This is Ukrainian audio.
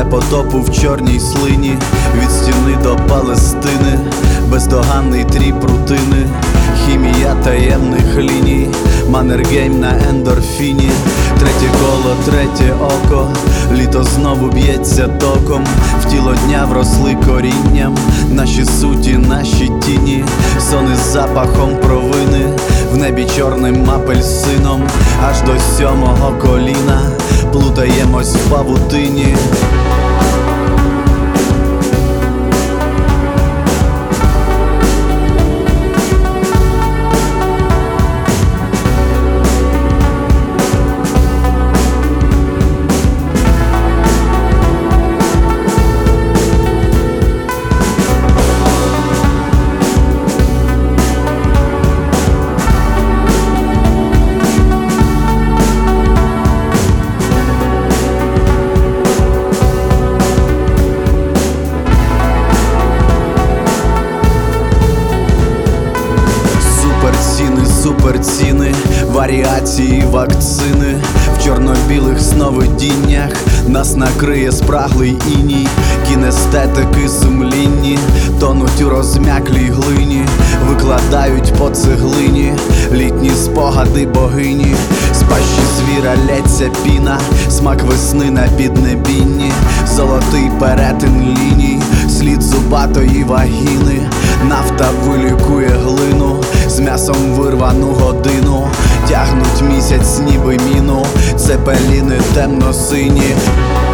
потопу в чорній слині, від стіни до Палестини, бездоганний тріп рутини, хімія таємних ліній, маннергейм на ендорфіні. Третє коло, третє око, літо знову б'ється током, в тіло дня вросли корінням, наші суті, наші тіні, сон із запахом провини, в небі чорним апельсином, аж до сьомого коліна, плутаємось в павутині. Суперціни, варіації, вакцини, в чорно-білих сновидіннях нас накриє спраглий іній, кінестетики сумлінні тонуть у розм'яклій глині, викладають по цеглині літні спогади богині, з пащі звіра лється піна, смак весни на піднебінні, золотий перетин ліній, слід зубатої вагіни, нафта вилікує глину, з м'ясом вирвану годину, тягнуть місяць ніби міну, цепеліни темно-сині.